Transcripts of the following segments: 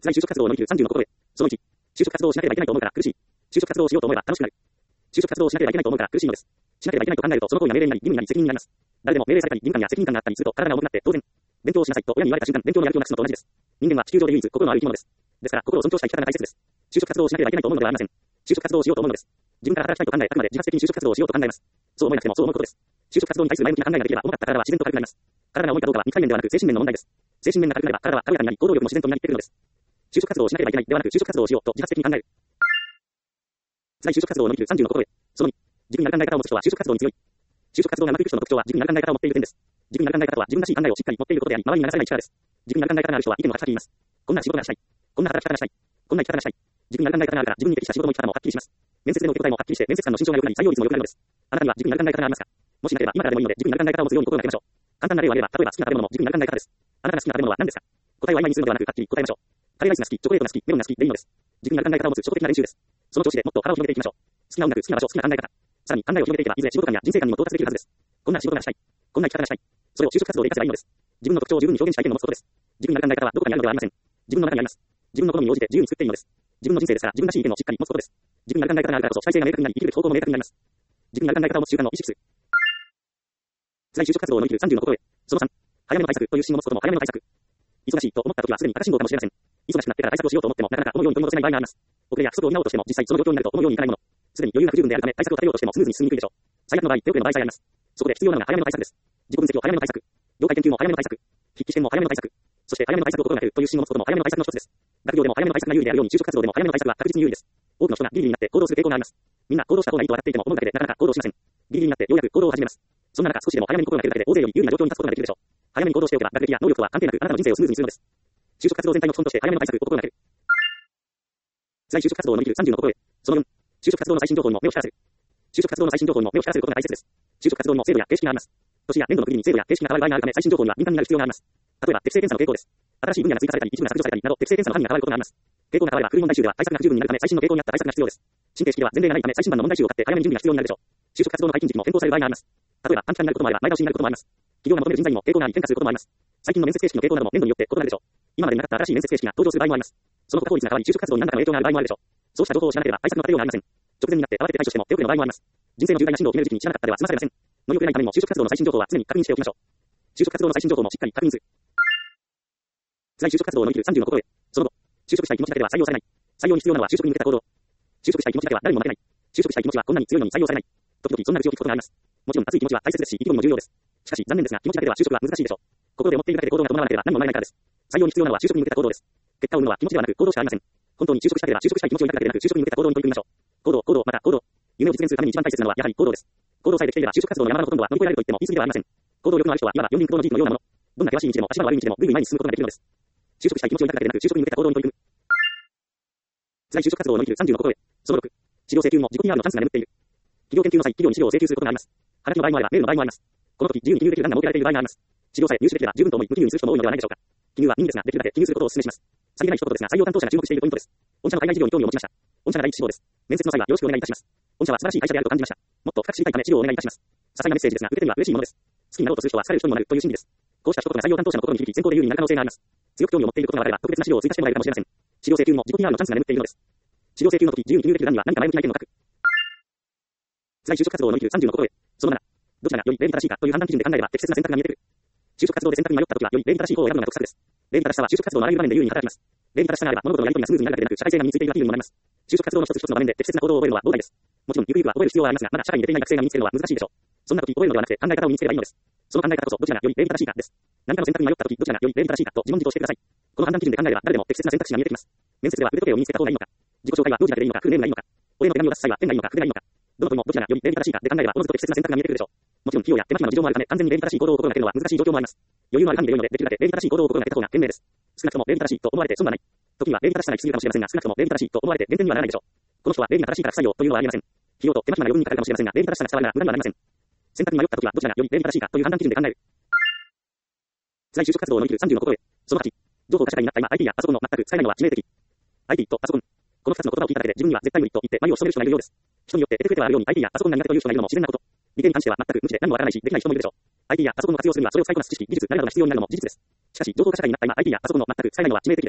在就職活動を乗り切る30の心得。その1、就職活動をしなければいけないと思うから苦しい。就職活動をしようと思えば楽しくなる。就職活動をしなければいけないと思うから苦しいのです。しなければいけないと考えると、その行為が命令になり、義務になり、責任になります。誰でも命令されたり、義務感や責任感があったりすると、体が重くなって当然。勉強をしなさいと親に言われた瞬間、勉強のやる気をなくすのと同じです。人間は地球上で唯一心のある生き物です。ですから、心を尊重した生き方が大切です。就職活動をしなければいけないと思うのではありません。就職活動をしようと思うのです。自分から働きたいと考え、あくまで自発的に就職活動をしようと考えます。そう思えなくてもそう思うことです。就職活動に対する前向きな考えができれば、重かった体は自然と軽くなります。体が重いかどうかは肉体面ではなく精神面の問題です。精神面が軽くなれば体は軽やかになり、行動力も自然とみなぎってくるのです。就職活動をしなければいけないではなく、就職活動をしようと自発的に考える。在就職活動を乗り切る30の心得。その2、自分になる考え方を持つ人は就職活動に強い。就職活動がうまくいく人の特徴は自分になる考え方を持っている点です。自分になる考え方とは自分らしい考えをしっかり持っていることであり、周りに流されない力です。自分になる考え方がある人は意見をはっきり言います。こんな仕事がしたい。こんな働き方がしたい。こんな生き方がしたい。自分になる考え方があるから自分に適した仕事の生き方もはっきりします。面接での受け答えもはっきりして、面接官の心象が良くなり、採用率も良くなるのです。あなたには自分になる考え方がありますか？もしなければ今からでもいいので自分になる考え方を持つように心がけましょう。簡単な例を挙げれば、例えば好きな食べ物も自分になる考え方です。あなたが好きな食べ物は何ですか？答えは曖昧にするのではなく、はっきり答えましょう。カレーライスが好き、チョコレートが好き、メロンが好きでいいのです。自分になる考え方を持つ初歩的な練習です。その調子でもっと腹を広げていきましょう。好きな音楽、好きな場所、好きな考え方。さらに考えを広げていけば、いずれ仕事観や人生観にも到達できるはずです。こんな仕事がしたい。こんな生き方がしたい。それを就職活動で活かせばいいのです。自分の特徴を十分に表現した意見を持つことです。自分になる考え方はどこかにあるのではありません。自分の中にあります。自分の好みに応じて自由に作っていいのです。自分の人生ですから自分らしい意見をしっかり持つことです。自分になる考え方があるからこそ主体性が明確になり、生きる方向も明確になります。自分になる考え方を持つ習慣を意識する。在就職活動を乗り切る30の心得。その3、早めの対策という指針を持つことも早めの対策。忙しいと思った時はすでに赤信号かもしれません。忙しくなってから対策をしようと思ってもなかなか思うように取り戻せない場合があります。遅れや不足を補おうとしても実際その状況になると思うようにいかないもの。すでに余裕が不十分であるため対策を立てようとしてもスムーズに進みにくいでしょう。最悪の場合、手遅れの場合さえあります。そこで必要なのが早めの対策です。自己分析を早めの対策。業界研究も早めの対策。筆記試験も早めの対策。そして早めの対策を心がけるという指針を持つことも早めの対策の一つです。学業でも早めの対策が有利であるように就職活動でも早めの対策は確実に有利です。多くの人がギリギリになって行動する傾向があります。みんな行動した方がいいと笑っていても思うだけでなかなか行動しません。ギリギリになってようやく行動を始めます。そんな中少しでも早めに心がけるだけで大勢より有利な状況に立つことができるでしょう。早めに行動しておけば学歴や能力とは関係なくあなたの人生をスムーズにするのです。就職活動全体の基本として早めの対策を心がける。在就職活動を乗り切る30の心得。その4、就職活動の最新情報にも目を光らせる。就職活動の最新情報にも目を光らせることが大切です。就職活動にも制度や形式があります。年や年度の区切りに制度や形式が変わる場合があるため最新情報には敏感になる必要があります。例えば適正検査の傾向です。新しい分野が追加されたり一部が削除されたりなど適正検査の範囲が変わることがあります。傾向が変われば古い問題集では対策が不十分になるため最新の傾向に合った対策が必要です。新形式では前例がないため最新版の問題集を買って早めに準備が必要になるでしょう。就職活動の解禁時期も変更される場合があります。例えば短期間になることもあれば前倒しになることもあります。企業が求める人材にも傾向があり変化することもあります。最近の面接形式の傾向なども年度によって異なるでしょう。今までになかった新しい面接形式が登場する場合もあります。その他法律が変わり就職活動に何らかの影響がある場合もあるでしょう。そうした情報を知らなければ対策の立てようがありません。直前になって慌てて対処しても手遅れの場合もあります。人生の重大な進路を決める時期に知らなかったでは済まされません。乗り遅れないためにも就職活動の最新情報は常に確認しておきましょう。就職活動の最新情報もしっかり確認する。在就職活動を乗り切る30の心得。その後、就職したい気持ちだけでは採用されない。採用に必要なのは就職に向けた行動。就職したい気持ちだけは誰にも負けない。就職したい気持ちはこんなに強いのに採用されない。時々そんな愚痴を聞くことがあります。もちろん熱い気持ちは大切ですし、意気込みも重要です。しかし残念ですが気持ちだけでは就職は難しいでしょう。心で持っているだけで行動が伴わなければ何も生まれないからです。採用に必要なのは就職に向けた行動です。結果を生むのは気持ちではなく行動しかありません。本当に就職したければ就職したい気持ちを抱くだけでなく就職に向けた行動に取り組みましょう。行動、また行動。夢を実現するために一番大切なのはやはり行動です。行動さえできていれば就職活動の山のほとんどは乗り越えられると言っても言い過ぎではありません。行動力のある人はいわば四輪駆動のジープのようなもの。どんな険しい道でも足場の悪い道でもぐいぐい前に進むことができるのです。就職したい気持ちを抱くだけでなく就職に向けた行動に取り組む。在就職活動を乗り切る30の心得。その6、資料請求も自己 PR のチャンスが眠っている。企業研究の際、企業に資料を請求することがあります。はがきの場合もあればメールの場合もあります。この時自由に記入できる欄が設けられている場合があります。資料さえ入手できれば十分と思い無記入にする人も多いのではないでしょうか。記入は任意ですができるだけ記入することをお勧めします。さりげない一言ですが採用担当者が注目しているポイントです。御社の海外事業に興味を持ちました。御社が第一志望です。面接の際はよろしくお願いいたします。御社は素晴らしい会社であると感じました。もっと深く知りたいため資料をお願いいたします。些細なメッセージですが受け手には嬉しいものです。好きになろうとする人は好かれる人にもなるという心理です。こうした一言が採用担当者の心に響き選考で有利になる可能性があります。強く興味を持っていることがあれば特別な資料を追加してもらえるかもしれません。資料請求も自己 PR のチャンスが眠っているのです。資料請求の時自由に記入できる欄には何か前向きな意見を書く。在就職活動を乗り切る30の心得。その7、どちらがより礼儀正しいかという判断基準で考えれば適切な選択が見えてくる。就職活動で選択に迷った時はより礼儀正しい方を選ぶのが得策です。礼儀正しさは就職活動のあらゆる場面で有利に働きます。礼儀正しさがあれば物事のやり取りがスムーズになるだけでなく社会性が身についているアピールにもなります。就職活動の一つ一つの場面で適切な行動を覚えるのは膨大です。もちろんゆくゆくは覚える必要はありますがまだ社会に出ていない学生が身につけるのは難しいでしょう。そんな時覚えるのではなくて考え方を身につければいいのです。その考え方こそどちらがより礼儀正しいかです。何かの選択に迷った時どちらがより礼儀正しいかと自問自答してください。この判断基準で考えれば誰でも適切な選択肢が見えてきます。面接では腕時計を身につけた方がいいのか、自己紹介は用事だけでいいのかフルネームがいいのか、お礼の手紙を出す際はペンがいいのか筆がいいのか、どの問いもどちらがより礼儀正しいかで考えればおのずと適切な選択が見えてくるでしょう。もちろん費用や手間暇の事情もあるため完全に礼儀正しい行動を心がけるのは難しい状況もあります。余裕のある範囲で良いのでできるだけ礼儀正しい行動を心がけた方が賢明です。少なくとも礼儀正しいと思われて損はない。時には礼儀正しさが行き過ぎるかもしれませんが少なくとも礼儀正しいと思われて減点にはならないでしょう。この人は礼儀が正しいから不採用というのはありません。費用と手間暇が余分にかかるかもしれませんが礼儀正しさが伝わるなら無駄にはなりません。選択に迷った時はどちらがより礼儀正しいかという判断基準で考える。在就職活動を乗り切る30の心得。その8、情報化社会になった今 IT やパソコンの全く使えないのは致命的。IT とパソコン。この2つの言葉を聞いただけで自分には絶対無理と言って眉を潜める人がいるようです。人によって得て増えてはあるように IT やパソコンが苦手という人がいるのも自然なこと。理系に関しては全く無知で何もわからないしできない人もいるでしょう。IT やパソコンを活用するにはそれを使いこなす知識、技術、何などが必要になるのも事実です。しかし情報化社会になった今 IT やパソコンの全く使えないのは致命的です。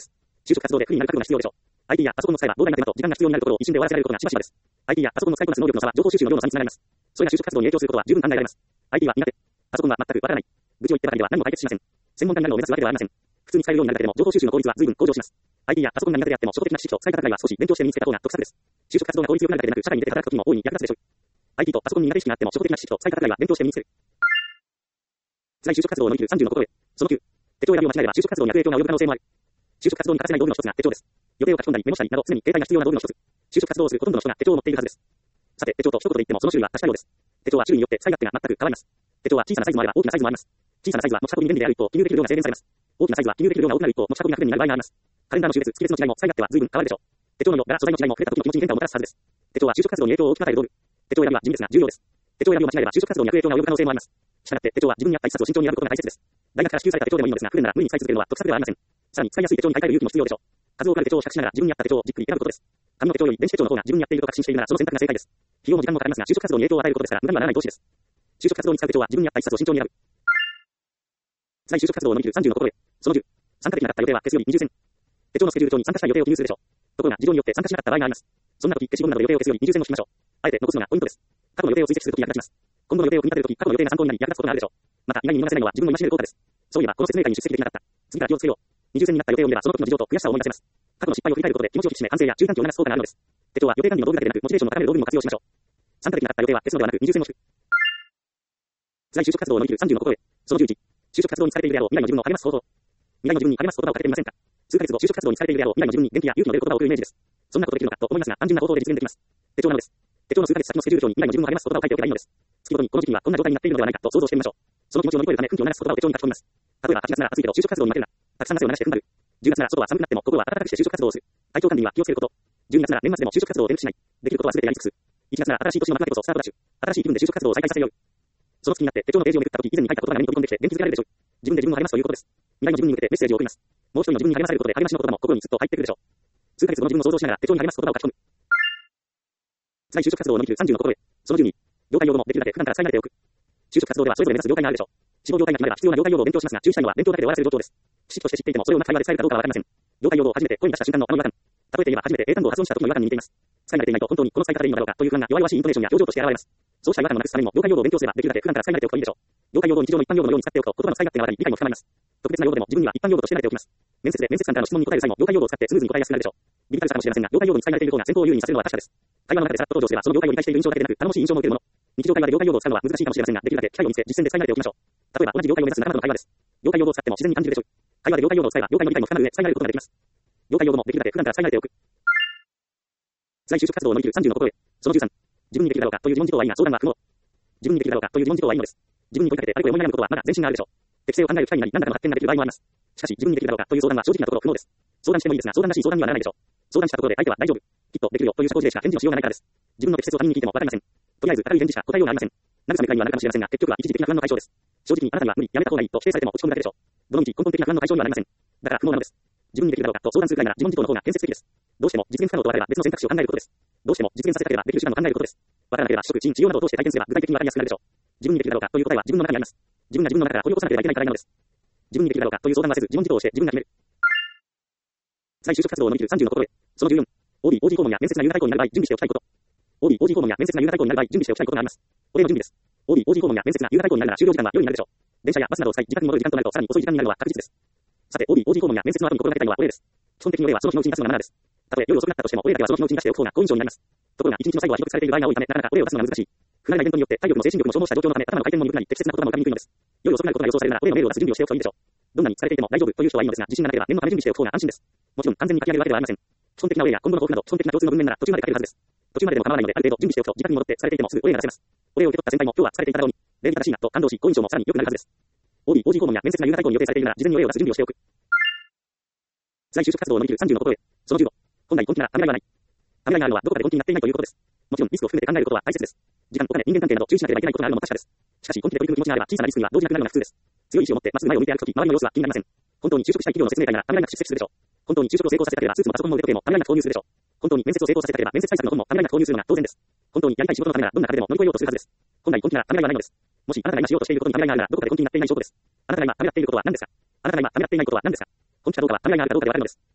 就職活動で不利になる覚悟が必要でしょう。IT やパソコンの使いは膨大な手間と時間が必要になるところを一瞬で終わらせられることがしばしばです。IT やパソコンの使いこなす能力の差は情報収集の量の差につながります。それが就職活動に影響することは十分考えられます。IT は苦手。パソコンは全くわからない。愚痴を言ってばかりでは何も解決しません。専門家になるのを目指すわけではありません。普通に使えるようになるだけでも情報収集の効率は随分向上します。IT やパソコンが苦手であっても初歩的な知識と使い方ぐらいは少し勉強して身につけた方が得策です。就職活動が効率よくなるだけでなく社会に出て働く時にも大いに役立つでしょう。IT とパソコンに苦手意識があっても初歩的な知識と使い方ぐらいは勉強して身につける。在就職活動を乗り切る30の心得。その9。手帳選びを間違えれば就職活動に悪影響が及ぶ可能性もある。就職活動に欠かせない道具の一つが手帳です。予定を書き込んだりメモしたりなど常に携帯が必要な道具の一つ。就職活動をするほとんどの人が手帳を持っているはずです。さて、手帳と一言で言ってもその種類は多種多様です。手帳は種類によって使い勝手が全く変わります。手帳は小さなサイズもあれば大きなサイズもあります。小さなサイズは持ち運びに便利である一方、記入できる量が制限されます。大きなサイズは記入できる量が多くなる一方、持ち運びが不便になる場合があります。カレンダーの種別、月別の違いも使い勝手は随分変わるでしょう。手帳の色、柄、素材の違いも触れた時の気持ちに変化をもたらすはずです。手帳は就職活動に影響を大きく与える道具。手帳選びは地味ですが重要です。手帳選びを間違えれば就職活動に悪影響が及ぶ可能性もあります。したがって手帳は自分に合った一冊を慎重に選ぶことが大切です。大学から支給された手帳でもいいのですが、不便なら無理に使い続けるのは得策ではありません。さらに使いやすい手帳に買い替える勇気も必要でしょう。数多くある手帳を比較しながら自分に合った手帳をじっくり選ぶことです。紙の手帳より電子手帳の方が自分に合っていると確信しているならその選択が正解です。費用も時間もかかりますが就職活動に影響を与えることですから無駄にはならない投資です。就職活動に使う手帳は自分に合った一冊を慎重に選ぶ。在就職活動を乗り切る30の心得。その10。参加できなかった予定は消すより20選。手帳のスケジュール帳に参加したい予定を記入するでしょう。ところが事情によって参加しなかった場合があります。そんな時消しゴムなど予定を消すより20選を引きましょう。あえて残すのがポイントです。過去の予定を追跡するとき役立ちます。今後の予定を組み立てるとき過去の予定が参考になり役立つことがあるでしょう。また意外に見逃せないのは自分の戒める効果です。そういえばこの説明会に出席できなかった。次から気をつけよう。20選になった予定を見ればその時の事情と悔しさを思い出せます。過去の失敗を振り返ることで気持ちを引き締め反省や注意喚起を促す効果があるのです。手帳は予定管理の道具だけでなくモチベーションを高める道具にも活用しましょう。参加できなかった予定は消すのではなく20選を引く。在就職活動を乗り切る30の心得。その11。就職活動にされているであろう未来の自分を励ます方法。未来の自分に励ます言葉をかけてみませんか。数ヶ月後就職活動にされているであろう未来の自分に元気や勇気の出る言葉を送るイメージです。そんなことできるのかと思いますが単純な方法で実現できます。手帳なのです。手帳の数ヶ月先のスケジュール帳に未来の自分を励ます言葉を書いておけばいいのです。月ごとにこの時期にはこんな状態になっているのではないかと想像してみましょう。その気持ちを乗り越えるため奮起を流す言葉を手帳に書き込みます。例えば8月なら暑いけど就職活動に負けるな。たくさん汗を流して踏ん張る。10月なら外は寒くなっても心は暖かくして就職活動をする。体調管理には気をつけること。12月なら年末でも就職活動を転覆しない。できることは全てやり尽くす。1月なら新しい年の幕開けこそスタートダッシュ。新しい気分で就職活動を再開させよう。その月になって手帳のページをめくった時以前に書いた言葉が目に飛び込んできて元気づけられるでしょう。自分で自分を励ますということです。未来の自分に向けてメッセージを送ります。もう一人の自分に励まされることで励ましの言葉も心にずっと入ってくるでしょう。数ヶ月後の自分を想像しながら手帳に励ます言葉を書き込む。在就職活動を乗り切る30の心得。その12。業界用語もできるだけ普段から使い慣れておく。就職活動ではそれぞれ目指す業界があるでしょう。志望業界が決まれば必要な業界用語を勉強しますが注意したいのは勉強だけで終わらせる状況です。知識として知っていてもそれをうまく会話で使えるかどうかはわかりません。業界用語を初めて声に出した瞬間のあの違和感。例えて言えば初めて英単語を発音した時の違和感に似ています。使い慣れていないと本当にこの使い方でいいのだろうかという不安が弱々しいイントネーションや表情として現れます。そうした違和感をなくすためにも業界用語を勉強すればできるだけ普段から使い慣れておくといいでしょう。業界用語を日常の一般用語のように使っておくと言葉の使い勝手がわかり理解も深まります。特別な用語でも自分には一般用語として慣れておきます。面接で面接官からの質問に答える際も業界用語を使ってスムーズに答えやすくなるでしょう。ビビたるさかもしれませんが業界用語に使い慣れている方が先方を優位にさせるのは確かです。会話の中でさらっと登場すればその業界を理解している印象だけでなく頼もしい印象も受けるもの。日常会話で業界用語を使うのは難しいかもしれませんができるだけ機会を見つけ実践で使い慣れておきましょう。例えば同じ業界を目指す仲間との会話です。業界用語を使っても自然に感じるでしょう。会話で業界用語を使えば業界の理解も深まる上使い慣れることができます。業界用語もできるだけ普段から使い慣れておく。在就職活動を乗り切る30の心得。その13。自分にできるだろうかという自問自答はいいが相談は不能。自分にできるだろうかという自問自答はいいのです。自分に問いかけてあれこれ思い悩むことはまだ前進があるでしょう。適性を考える機会になり何らかの発見ができる場合もあります。しかし自分にできるだろうかという相談は正直なところ不能です。相談してもいいですが相談らしい相談にはならないでしょう。相談したところで相手は大丈夫。きっとできるよという社交辞令しか返事のしようがないからです。自分の適切を他人に聞いてもわかりません。とりあえず軽い返事しか答えようがありません。慰めくらいにはなるかもしれませんが結局は一時的な不安の解消です。正直にあなたには無理やめた方がいいと否定されても落ち込むだけでしょう。どのみち根本的な不安の解消にはなりません。だから不能なのです。自分にできるだろうかと相談するくらいなら自問自答の方が建設的です。どうしても実現不可能と分かれば別の選択肢を考えることです。どうしても実現させたければできる手段を考えることです。わからなければ取得、治療などを通して体験すれば具体的に分かりやすくなるでしょう。自分にできるだろうかという答えは自分の中にあります。自分が自分の中から掘り起こさなければいけないからなのです。自分にできるだろうかという相談はせず自問自答をして自分が決める。在就職活動を乗り切る30の心得。その14。OB、OG 訪問や面接が夕方以降になる場合準備しておきたいこと。OB、OG 訪問や面接が夕方以降になる場合準備しておきたいことがあります。これの準備です。OB、OG 訪問や面接が夕方以降になるなら終了時間は夜になるでしょう。電車やバスなどを使い自宅に戻る時間となるとさらに遅い時間になるのは確実です。さて OB、OG 訪問や面接の後に心がけたいのはお礼です。基本的にお礼はその日のうちに出すのがマナーです。たとえ夜遅くなったとしてもお礼だけはその日のうちに出しておく方が好印象になります。ところが一日の最後はひどくされている場合が多いためなかなかお礼を出すのが難しい。不慣れなイベントによって体力も精神力も消耗した状況のため頭の回転も鈍くなり適切な言葉も浮かびにくいのです。夜遅くなることが予想されるならお礼のメールを出す準備をしておくといいでしょう。どんなに疲れていても大丈夫という人はいいのですが自信がなければ念のため準備しておく方が安心です。もちろん完全に書き上げるわけではありません。基本的なお礼や今後の抱負など基本的な共通の文面なら途中まで書けるはずです。途中まででも構わないのである程度準備しておくと自宅に戻って疲れていてもすぐお礼が出せます。お礼を受け取った先輩も今日は疲れていただろうに礼儀正しいなと感動し好印象もさらに良くなるはずです。OB、OG 訪問や面接が夕方以降に予定されているなら事前にお礼を出す準備をしておく。在就職活動を乗り切る30の心得。その15。本来根気ならためらいはない。ためらいがあるのはどこかで根気になっていないということです。もちろんリスクを含めて考えることは大切です。時間、お金、人間関係など注意しなければいけないことがあるのも確かです。しかし本気で取り組む気持ちがあれば小さなリスクには動じなくなるのが普通です。強い意志を持ってまっすぐ前を向いて歩くとき周りの様子は気になりません。本当に就職したい企業の説明会ならためらいなく出席するでしょう。本当に就職を成功させたければスーツもパソコンも腕時計もためらいなく購入するでしょう。本当に面接を成功させたければ面接対策の本もためらいなく購入するのが当然です。本当にやりたい仕事のためならどんな壁でも乗り越えようとするはずです。本来根気ならためらいはないのです。もしあなたが今しようとしていることにためらいがあるならどこかで根気になっていない証拠です。あなたが今ためらっていることは何ですか。あなたが今ためらっていないことは何ですか。根気かどうかはためらいがあるかどうかでわかるのです。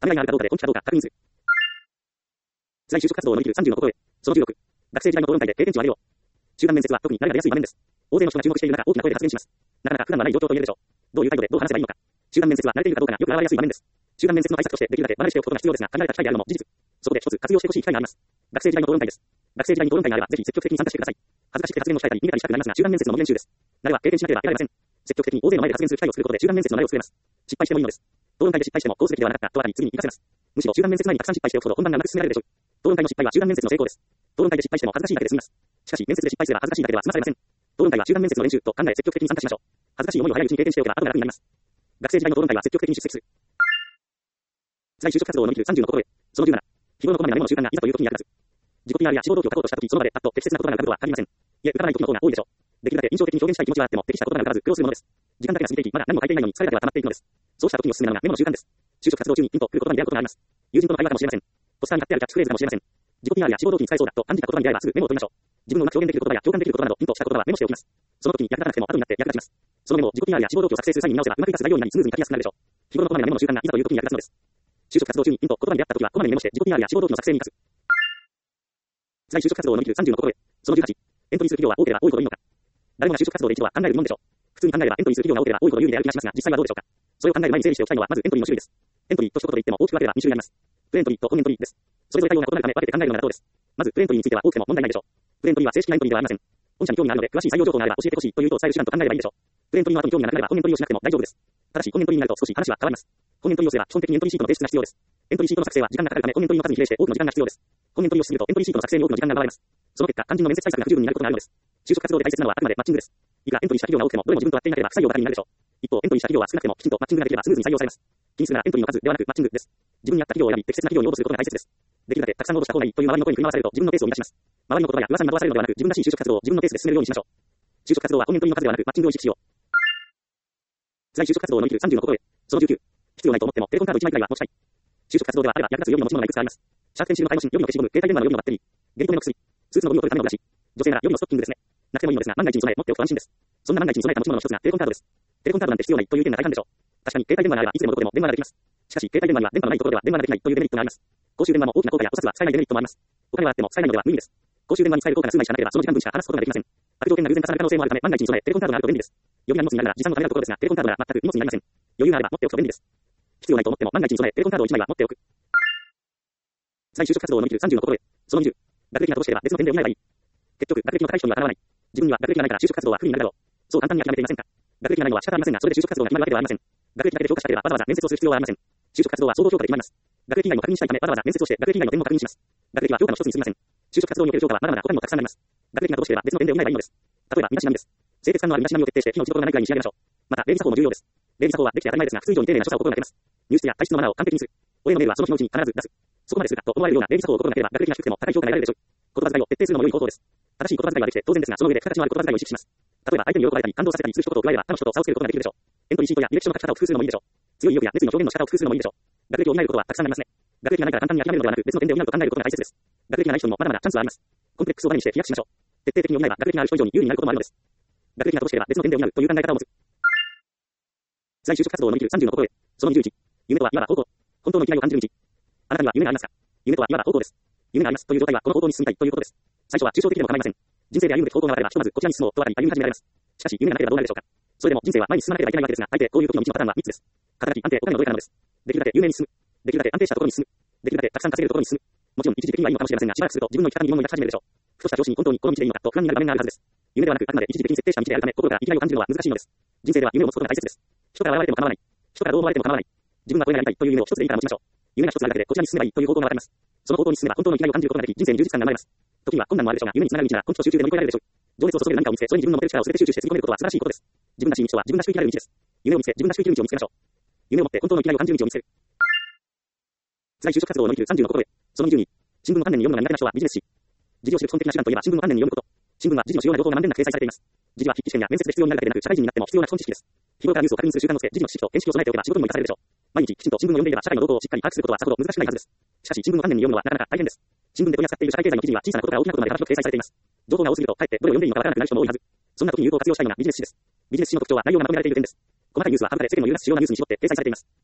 はみ合いがあるかどうかで根拠かどうか確認する。在就職活動を乗り切る30の心得。その16。学生時代の討論会で経験値を上げよう。集団面接は特に慣れが出やすい場面です。大勢の人が注目している中、大きな声で発言します。なかなか普段はない状況と言えるでしょう。どういう態度でどう話せばいいのか。集団面接は慣れているかどうかがよく現れやすい場面です。集団面接の挨拶としてできるだけ離れしておくことが必要ですが、限られた機会であるのも事実。そこで一つ活用してほしい機会があります。学生時代の討論会です。学生時代に討論会があれば、ぜひ積極的に参加してください。恥ずかしくて発言を控えたり、逃げたりしたくなりますが、集団面接の練習です。慣れは経験しなければ得られません。積極的に大勢の前で発言する機会を作ることで集団面接の慣れを作れます。失敗してもいいのです。討論会で失敗してもこうすべきではなかったと分かり、次に活かせます。むしろ集団面接前にたくさん失敗しておくほど本番がうまく進められるでしょう。討論会の失敗は集団面接の成功です。討論会で失敗しても恥ずかしいだけで済みます。しかし、面接で失敗すれば恥ずかしいだけでは済まされません。討論会は集団面接の練習と考え積極的に参加しましょう。恥ずかしい思いを早いうちに経験しておけば後が楽になります。学生時代の討論会は積極的に出席する。在就職活動を乗り切る30の心得。その17。日頃のこまめなメモの習慣がいざという時に役立つ。自己 PR や志望動機を書こうとした時、その場でパッと適切な言葉が浮かぶとは限りません。いえ、浮かばない時の方が多いでしょう。できるだけ印象的に表現したい気持ちはあっても、適した言葉が浮かばず苦労するものです。時間だけが過ぎていき、まだ何も書いていないのに疲れだけは溜まっていくのです。そうした時におすすめなのがメモの習慣です。就職活動中にピンと来る言葉に出会うことがあります。友人との会話かもしれません。ポスターに貼ってあるキャッチフレーズかもしれません。自己 PR や志望動機に使えそうだと感じた言葉に出会えばすぐメモを取りましょう。自分のうまく表現できる言葉や共感できる言葉などピンとした言葉はメモしておきます。その時に役立たなくても後になって役立ちます。そのメモを自己 PR や志望動機を作成する際に見直せばうまく活かす材料になりスムーズに書きやすくなるでしょう。日頃のこまめなメモの習慣がいざという時に役立つのです。就職活動中にピンと言葉に出会った時はこまめにメモして自己 PR や志望動機の作成に生かす。在就職活動を乗り切る30の心得。その18。エントリーする企業は多ければ多いほどいいのか。誰もが就職活動で一度は考える疑問でしょう。普通に考えればエントリーする企業が多ければ多いほど有利である気がしますが、実際はどうでしょうか。それを考える前に整理しておきたいのは、まずエントリーの種類です。エントリーと一言で言っても大きく分ければ2種類あります。プレエントリーと本エントリーです。それぞれ対応が異なるため分けて考えるのが妥当です。まずプレエントリーについては多くても問題ないでしょう。プレエントリーは正式なエントリーではありません。本社に興味があるので詳しい採用情報があれば教えてほしいという人を伝える手段と考えればいいでしょう。プレエントリーの後に興味がなくなれば本エントリーをしなくても大丈夫です。ただし本エントリーになると少し話は変わります。本エントリーをすれば基本的にエントリーシートの提出が必要です。エントリーシートの作成は時間がかかるため本エントリーの数に比例して多くの時間が必要です。本エントリーをしすぎるとエントリーシートの作成に多くの時間が奪われます。その結果、肝心の面接対策が不十分になることがあるのです。就職活動で大切なのはあくまでマッチングです。いくらエントリーした企業が多くてもどれも自分と合っていなければ不採用ばかりになるでしょう。一方、エントリーした企業は少なくてもきちんとマッチングができればスムーズに採用されます。気にするならエントリーの数ではなくマッチングです。自分に合った企業を選び適切な企業に応募することが大切です。できるだけたくさん応募した方がいいという周りの声に振り回されると自分のペースを乱します。周りの言葉や噂に惑わされるのではなく自分らしい就職活動を自分のペースで進めるようにしましょう。就職活動は本エントリーの数ではなくマッチングを意識しよう。在就職活動を乗り切る30の心得。その19。必要ないと思ってもテレコンカード1枚くらいは持ちたい。就職活動ではあれば役立つ予備の持ち物がいくつかあります。シャープペンシルのタイムマシン、予備の消しゴム、携帯電話の予備のバッテリー、ゲリ止めの薬、スーツのゴミを取るためのブラシ、女性なら予備のストッキングですね。なくてもいいのですが、万が一に備え持っておくと安心です。そんな万が一に備えた持ち物の一つがテレコンカードです。テレコンカードなんて必要ないという意見が大半でしょう。確かに携帯電話があればいつでもどこでも電話ができます。しかし携帯電話には電波のないところでは電話ができないというデメリットがあります。公衆電話も大きな効果やお札は使えないデメリットもあります。お金はあっても使えないのでは無理です。公衆電話に使える効果が数枚しかなければその時間分しか話すことができません。悪条件が偶然重なる可能性もあるため万が一に備えテレコンカードがあると便利です。予備な荷物になるなら持参のためのところですがテレコンカードなら全く荷物になりません。余裕があれば持っておくと便利です。必要ないと思っても万が一に備えテレコンカードを1枚は持っておく。在就職活動を乗り切る30の心得。その20。学歴がどうしてれば別の点で補えばいい。結局、学歴の高い人にはかなわない。自分には学歴がないから就職活動は不利になるだろう。そう簡単に諦めていませんか。学歴がないのは仕方ありませんが、それで就職活動が決まるわけではありません。学歴だけで評価したければわざわざ面接をする必要はありません。就職活動は総合評価で決まります。学歴以外も確認したいためわざわざ面接をして学歴以外の点も確認します。学歴は評価の一つに過ぎません。就職活動における評価はまだまだ他にもたくさんあります。学歴がどうしてれば別の点で補えばいいのです。例えば身だしなみです。清潔感のある身だしなみを徹底して火の打ちどころがないくらいに仕上げましょう。また礼儀作法も重要です。礼儀作法はできて当たり前ですが普通以上に丁寧な所作を心がけます。入室や退室のマナーを完璧にする。親のメールはその日のうちに必ず出す。そこまでするかと思われるような礼儀作法を心がければ学歴が低くても高い評価が得られるでしょう。言葉遣いを徹底するのも良い方法です。正しい言葉遣いはできて当然ですがその上で付加価値のある言葉遣いを意識します。例えば相手に喜ばれたり感動させたりする一言を加えれば他の人と差をつけることができるでしょう。エントリーシートや履歴書の書き方を工夫するのもいいでしょう。強い意欲や熱意の表現の仕方を工夫するのもいいでしょう。学歴を補えることはたくさんありますね。学歴がないから簡単に諦めるのではなく別の点で補うと考えることが大切です。学歴がない人にもまだまだチャンスはあります。コンプレックスをバネにして飛躍しましょう。徹底的に補えば学歴がある人以上に有利になることもあるのです。学歴がどうしてれば別の点で補うという考え方を持つ。在就職活動を乗り切る30の心得。その21。夢とはいわば方向。本当の生きがいを感じる道。あなたには夢がありますか。夢とはいわば方向です。夢がありますという状態はこの方向に進みたいということです。最初は抽象的でも構いません。人生で歩むべき方向が分かればひとまずこちらに進もうと分かり歩み始められます。しかし夢がなければどうなるでしょうか。それでも人生は前に進まなければいけないわけですが、大抵こういう時の道のパターンは3つです。働き、安定、お金のどれかなのです。できるだけ有名に進む。できるだけ安定したところに進む。できるだけたくさん稼げるところに進む。もちろん一時的にはいいのかもしれませんが、しばらくすると自分の生き方に疑問を抱き始めるでしょう。ふとした上司に本当にこの道でいいのかと不安になる場面があるはずです。夢ではなくあくまで一時的に設定した道であるため、心から生きがいを感じるのは難しいのです。人生では夢を持つことが大切です。人から笑われても構わない。人からどう思われても構わない。自分がこれがやりたいという夢を一つでいいから持ちましょう。夢が一つあるだけでこちらに進めばいいという方向が分かります。その方向に進めば本当の生きがいを感じることができ、人生に充実感が生まれます。時には困難もあるでしょうが、夢につながる道なら根気と集中で乗り越えられるでしょう。情熱を注げる何かを見つけ、それに自分の持てる力を全て集中して吸い込めることは素晴らしいことです。自分らしい道とは自分らしく生きられる道です。夢を見つけ、自分らしく生きる道を見つけましょう。夢を持って本当の生きがいを感じる道を見つける。在就職活動を乗り切る30の心得。その22。新聞の関連に読むのが苦手な人はビジネス誌。時事を知る基本的な手段といえば新聞の関連に読むこと。新聞は時事の主要な情報がまんべんなく掲載されています。時事は筆記試験や面接で必要になるだけでなく、社会人になっても必要な基本知識です。日頃からニュースを確認する習慣をつけ、時事の知識と見識を備えておけば仕事にも活かされるでしょう。毎日きちんと新聞を読んでいれば社会の動向をしっかり把握することはさほど難しくないはずです。しかし新聞の関連に読むのはなかなか大変です。新聞で取り扱っている社会経済の記事には小さなことから大きなことまで幅広く掲載されています。情報が多すぎるとかえってどれを読んでいいのかわからなくなる人も多いはず。そんな時に有効活用したいのがビジネス誌です。ビジネス誌の特徴は内容がまとめられている点です。細かいニュースは省かれ世間の揺るがす主要なニュースに絞って掲載されています。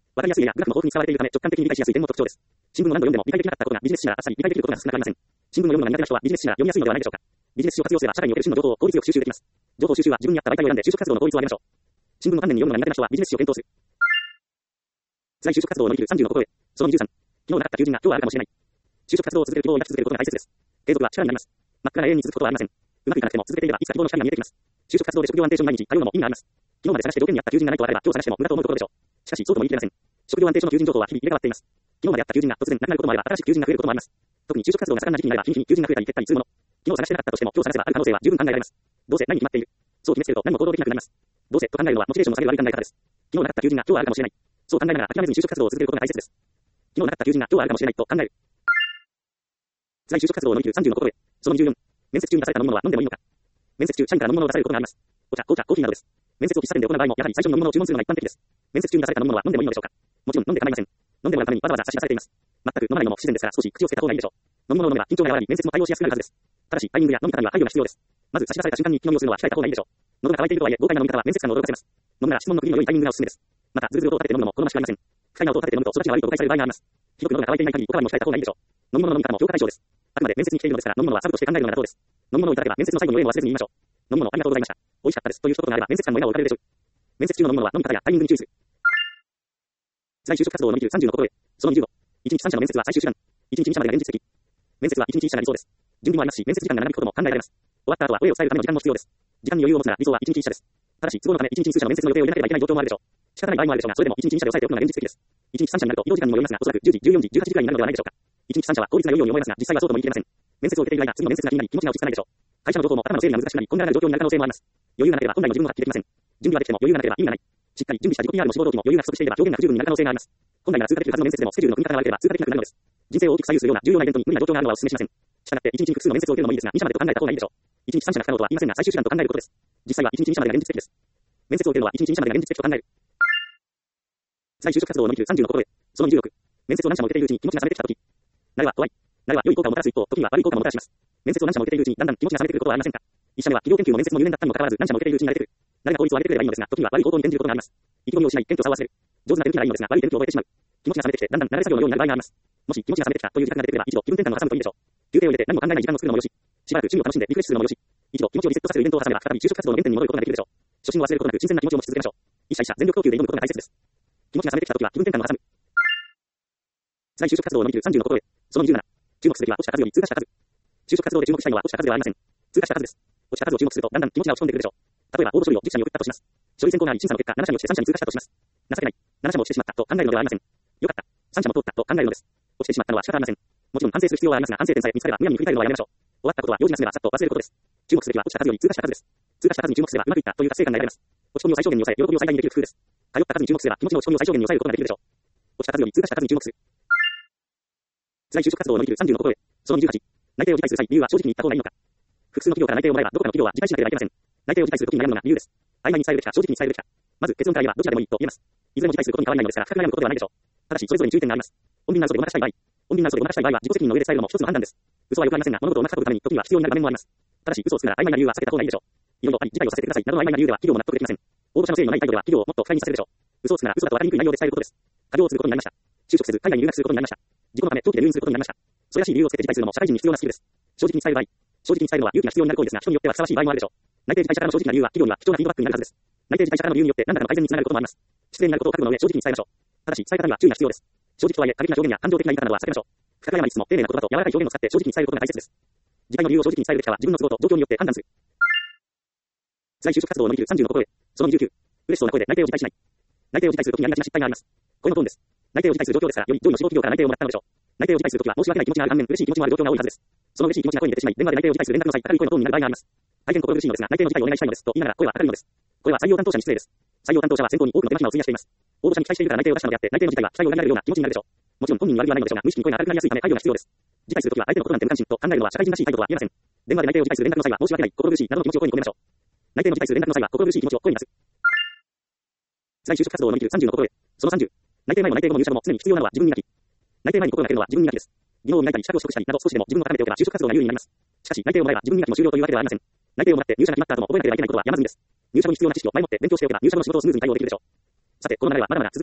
わかりやすいやグラフも豊富に使われているため直感的に理解しやすい点も特徴です。新聞を何度読んでも理解できなかったことがビジネス誌ならあっさり理解できることが少なくありません。新聞を読むのが苦手な人はビジネス誌なら読みやすいのではないでしょうか。ビジネス誌を活用すれば社会における真の情報を効率よく収集できます。情報収集は自分に合った媒体を選んで就職活動の効率を上げましょう。新聞を丹念に読むのが苦手な人はビジネス誌を検討する。在就職活動を乗り切る30の心得。その23。昨日なかった求人が今日はあるかもしれない。就職活動を続ける希望を抱き続けることが大切です。継続は力になります。真っ暗な永遠に続くことはありません。うまくいかなくても続けていればいつか希望の光が見えてきます。就職活動で職業安定所の毎日、通うのも意味があります。昨日まで探して条件に合った求人がないとあれば今日探しても無駄と思うところでしょう。しかしそうとも言い切れません。職業安定所の求人情報は日々入れ替わっています。昨日まであった求人が突然なくなることもあれば新しい求人が増えることもあります。特に就職活動が盛んな時期になれば日に日に求人が増えたり減ったりするもの。昨日探してなかったとしても今日探せばある可能性は十分考えられます。どうせ何に決まっている。そう決めつけると何も行動できなくなります。どうせと考えるのはモチベーションを下げる悪い考え方です。昨日なかった求人が今日はあるかもしれない。そう考えながら諦めずに就職活動を続けることが大切です。昨日なかった求人が今日はあるかもしれないと考える。在就職活動を乗り切る30の心得。その24。面接中に出された飲み物は飲んでもいいのか。面接中、社員から飲み物を出されることがあります。お茶、紅茶、コーヒーなどです。面接を喫茶店で行う場合も、やはり最初に飲み物を注文するのが一般的です。面接中に出された飲み物は飲んでもいいのでしょうか。もちろん飲んで構いません。飲んでもらうためにわざわざ差し出されています。全く飲まないのも不自然ですから少し口をつけた方がいいでしょう。飲み物を飲めば緊張が和らぎ面接も対応しやすくなるはずです。ただし、タイミングや飲み方には配慮が必要です。まず差し出された瞬間に気飲みをするのは控えた方がいいでしょう。喉が渇いているとはいえ、豪快な飲み方は面接官を驚かせます。飲むなら質問の国の良いタイミングがおすすめです。また、ずるずる音を立てて飲むのも好ましくありません。不快な音を立てて飲むと育ちが悪いと誤解される場合があります。ひどく喉が渇いていない限りおかわりも控えた方がいいでしょう。飲み物の飲み方も評価対象です。あくまで面接に来ているのですから飲み物はサブとして考えるのが妥当です。飲み物をいただけば面接の最後の礼も忘れずに言いましょう。飲み物ありがとうございました。美味しかったですという一言があれば面接官も笑顔を浮かべるでしょう。面接中の飲み物は飲み方やタイミングに注意する。在就職活動を乗り切る30の心得。その25。1日3社の面接は最終手段。1日2社までが現実的。面接は1日1社が理想です。準備もありますし、面接時間が長引くことも考えられます。終わった後は声を伝えるための時間も必要です。時間に余裕を持つなら理想は1日1社です。ただし、都合のため1日に数社の面接の予定を入れなければいけない状況もあるでしょう。仕方ない場合もあるでしょうが、それでも1日2社で抑えておくのが現実的です。1日3社になると移動時間にもよりますが、おそらく10時、14時、18時くらいになるのではないでしょうか。1日3社は効率が良いように思いますが、実際はそうとも言い切れません。面接を受けている間、次の面接が気になり気持ちが落ち着かないでしょう。会社の情報も頭の整理が難しくなり、混乱がある状況になる可能性もあります。余裕がなければ本来の自分を発揮できません。準備はできても余裕がなければ意味がない。しっかり準備した自己 PR の志望動機も余裕が不足していれば表現が不十分になる可能性があります。本来なら通過できるはずの面接でもスケジュールの組み方が悪ければ通過できなくなるのです。人生を大きく左右するような重要なイベントに無理な状況があるのはお勧めしません。したがって1日に複数の面接を受けるのもいいですが、2社までと考えた方がいいでしょう。1日3社が不可能とは言いませんが、最終手段と考えることです。実際は1日2社までが現実的です。面接を受けるのは1日2社までが現実的と考える。在就職活動を乗り切る30の心得。その26。面接を何社も受けているうちに気持ちが冷めてきたとき。慣れは怖い。慣れは良い効果をもたらす一方、時には悪い効果ももたらします。面接を何社も受けているうちにだんだん気持ちが冷めてくることはありませんか。一社目は企業研究の面接も入念だったにもかかわらず何社も受けているうちに慣れてくる。慣れが効率を上げてくればいいのですが、時には悪い方向に転じることがあります。意気込みを失い、謙虚さを忘れる。上手な手抜きならいいのですが、悪い手抜きを覚えてしまう。気持ちが冷めてきて、だんだん慣れ作業のようになる場合があります。もし気持ちが冷めてきたという自覚が出てくれば、一度気分転換を挟むといいでしょう。休憩を入れて何も考えない時間を作るのもよし。しばらく趣味を楽しんでリフレッシュするのもよし。一度気持ちをリセットさせるイベントを挟めば、再び就職活動の原点に戻ることができるでしょう。初心を忘れることなく新鮮な気持ちを持ち続けましょう。一社一社全力投球で挑むことが大切です。気持ちが冷めてきたときは気分転換を挟む。在就職活動を乗り切る30の心得。その27。注目すべきは落ちた数より通過した数。就職活動で注目したいのは落ちた数ではありません。通過した数です。落ちた数を注目するとだんだん気持ちが落ち込んでくるでしょう。例えば応募書類を10社に送ったとします。書類選考があり審査の結果7社に落ちて3社に通過したとします。情けない。7社も落ちてしまったと考えるのではありません。よかった。3社も通ったと考えるのです。落ちてしまったのは仕方ありません。もちろん反省する必要はありますが、反省点さえ見つかればむやみに振り返るのはやめましょう。終わったことは用事なしならさっと忘れることです。注目すべきは落ちた数より通過した数です。通過した数に注目すればうまくいったという達成感が得られます。落ち込みを最小限に抑え、喜びを最大にできる工夫です。通った数に注目すれば気持ちの落ち込みを最小限に抑えることができるでしょう。落ちた数より通過した数に注目する。在就職活動を乗り切る30の心得。その28。内定を辞退する際、理由は正直に言った方がいいのか。複数の企業から内定をもらえば、どこかの企業は辞退しなければいけません。内定を辞退するときに悩むのが理由です。曖昧に伝えるべきか、正直に伝えるべきか。まず結論から言えばどちらでもいいと言えます。いずれも辞退することに変わらないのですが、深く悩むことではないでしょう。ただし、それぞれに注意点があります。穏便な嘘でごまかしたい場合、穏便な嘘でごまかしたい場合は自己責任の上で伝えるのも一つの判断です。嘘は良くありませんが、物事をうまく運ぶために時には必要になる場面もあります。ただし、嘘をつくなら曖昧な理由は避けた方がいいでしょう。いろいろあり、辞退をさせてくださいなどの曖昧な理由では企業も納得できません。応募者の誠意のない態度では企業をもっと不快にさせるでしょう。嘘をつくなら嘘だと分かりにくい内容で伝えることです。過料をすることになりました。就職せず海外に留学することになりました。事故のため長期で入院することになりました。それらしい理由をつけて辞退するのも社会人に必要なスキルです。正直に伝える場合、正直に伝えるのは勇気が必要になる行為ですが、人によってはふさわしい場合もあるでしょう。内定辞退者からの正直な理由は企業には貴重なフィードバックになるはずです。内定辞退者からの理由によって何らかの改善につながることもあります。失礼になることを覚悟の上正直に伝えましょう。ただし伝え方には注意が必要です。正直とはいえ過激な表現や感情的な言い方などは避けましょう。不可解な言いつつも丁寧な言葉と柔らかい表現を使って正直に伝えることが大切です。辞退の理由を正直に伝えるべきかは自分の都合と状況によって判断する。在就職活動を乗り切る30の心得。その29。嬉しそうな声で内定を辞退しない。内定を辞退するときにありがちな失敗があります。このトーンです。内定を辞退する状況ですから、より上位の志望企業から内定をもらったのでしょう。内定を辞退するときは申し訳ない気持ちがある反面、嬉しい気持ちもある状況が多いはずです。その嬉しい気持ちが声に出てしまい、電話で内定を辞退する連絡の際、高い声のトーンになる場合があります。大変心苦しいのですが、内定の辞退をお願いしたいのですと言いながら声は高いのです。これは採用担当者に失礼です。採用担当者は選考に多くの手間暇を費やしています。応募者に期待しているから内定を出したのであって、内定の辞退は期待を裏切られるような気持ちになるでしょう。もちろん本人に悪いはないのでしょうが、無意識に声が高くなりやすいため配慮が必要です。辞退するときは相手のことなんて無関心と考えるのは社会人らしい態度とは言えません。電話で内定を辞退する連絡の際は申し訳ない、心苦しいなどの気持ちを声に込めましょう。内定の辞退する連絡の際は心苦しい気持ちを声に出す。在就職活動を乗り切る30の心得。その30。内定前も内定後も入社後も常に必要なのは自分磨き。内定前に心がけるのは自分磨きです。技能を磨いたり資格を取得したりなど少しでも自分を高めておけば就職活動が有利になります。しかし内定をもらえば自分磨きも終了というわけではありません。内定をもらって入社が決まった後も覚えなければいけないことは山積みです。入社後に必要な知識を前もって勉強しておけば入社後の仕事をスムーズに対応できるでしょう。さて、この流れはまだまだ続きます。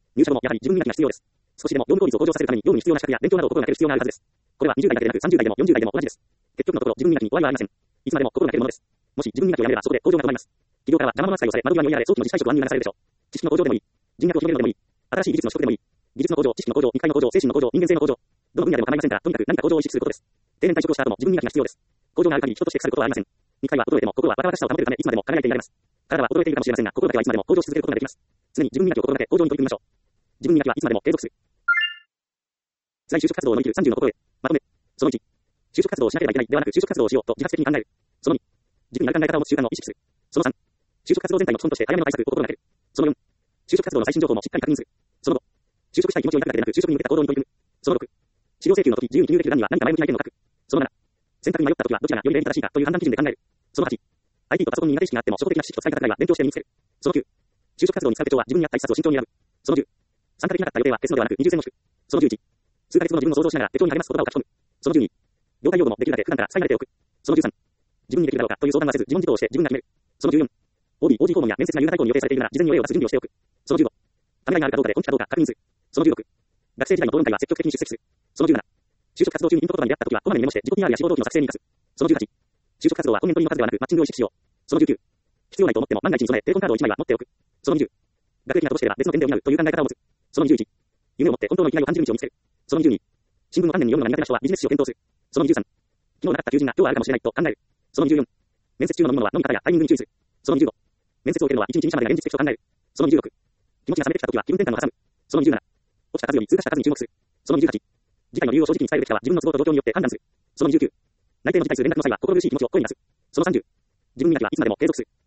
入社後もやはり自分磨きが必要です。少しでも業務効率を向上させるために業務に必要な資格や勉強などを心がける必要があるはずです。これは20代だけでなく30代でも40代でも同じです。結局のところ自分磨きに終わりはありません。いつまでも心がけるものです。もし自分磨きをやめればそこで向上が止まります。企業からは生々扱いをされ、窓際に追いやられ、早期の自治退職を暗に流されるでしょう。知識の向上でもいい。人脈を広げるのでもいい。新しい技術の取得でもいい。技術の向上、知識の向上、見解の向上、精神の向上、人間性の向上。どの分野でも構いませんから、とにかく何か向上を意識することです。定年退職をした後も自分磨きが必要です。向上がある限り人として腐ることはありません。肉体は衰えても心は若々しさを保てるためいつまでも輝いていられます。体は衰えているかもしれませんが、心だけはいつまでも向上し続けることができます。常に自分磨きを心がけ、向上に取り組みましょう。自分磨きはいつまでも継続する。在就職活動を乗り切る30の心得。まとめ。その1。就職活動をしなければいけないではなく就職活動をしようと自発的に考える。その2。軸になる考え方を持つ習慣を意識する。その3。就職活動全体の基本として早めの対策を心がける。その4。就職活動の最新情報もしっかり確認する。その5。就職したい気持ちを抱くだけでなく就職に向けた行動に取り組む。その6。資料請求の時自由に記入できる欄には何か前向きな意見を書く。その7。選択に迷った時はどちらがより礼儀正しいかという判断基準で考える。その8。IT とパソコンに苦手意識があっても初歩的な知識と使い方ぐらいは勉強して身につける。その9。就職活動に使う手帳は自分に合った一冊を慎重に選ぶ。その10。参加できなかった予定は消すのではなく二重線を引く。その11。数ヶ月後の自分を想像しながら手帳に励ます言葉を書き込む。その12。業界用語もできるだけ普段から最後までておく。その13。自分にできるだろうかという相談はせず自問自答をして自分が決める。その14。OB、OG 訪問や面接が夕方以降に予定されているなら事前に予定を出す準備をしておく。その15。ためらいがあるかどうかで根気かどうか確認する。その16。学生時代の討論会は積極的に出席する。その17。就職活動中にインプット言葉に出会った時はこまめにメモして自己 PR や志望動機の作成に生かす。その18。就職活動は本年取りの数ではなくマッチングを意識しよう。その19。必要ないと思っても万が一に備えテレコンカードを1枚は持っておく。その20。学歴が乏しければ別の点で補うという考え方を持つ。その21。夢を持って本当の生きがいを感じる道を見つける。その22。新聞の観念に読むのが苦手な人はビジネス誌を検討する。その23。昨日なかった求人が今日はあるかもしれないと考える。その24。面接中の飲み物は飲み方やタイミングに注意する。その25。面接を受けるのは1日2社までが現実的と考える。その26。気持ちが冷めてきた時は気分転換を挟む。その27。落ちた数より通過した数に注目する。その28。次回の理由を正直に伝えるべきかは自分の都合と状況によって判断する。その29。内定の辞退する連絡の際は心苦しい気持ちを声に出す。その30。自分磨きはいつまでも継続する。